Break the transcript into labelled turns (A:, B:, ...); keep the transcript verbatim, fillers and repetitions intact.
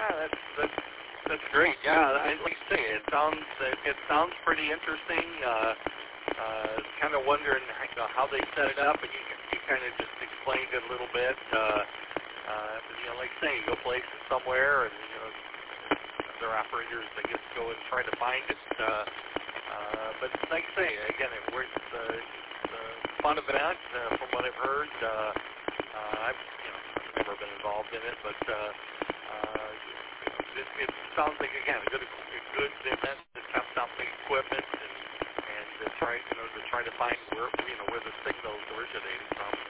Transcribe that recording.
A: Ah, that's that's that's great. Yeah, I, like you say, it sounds it, it sounds pretty interesting. Uh, uh, kind of wondering you know, how they set it up, and you you kind of just explained it a little bit. Uh, uh, you know, like say, you go places somewhere, and you know, their operators, I guess, go and try to find it. Uh, uh, but like I say, again, it works. Uh, it's a fun event, uh, from what I've heard. Uh, uh, I've you know never been involved in it, but. Uh, uh, It, it sounds like again a good a good event to test out the equipment and and to try you know to try to find where you know where the signals originated from.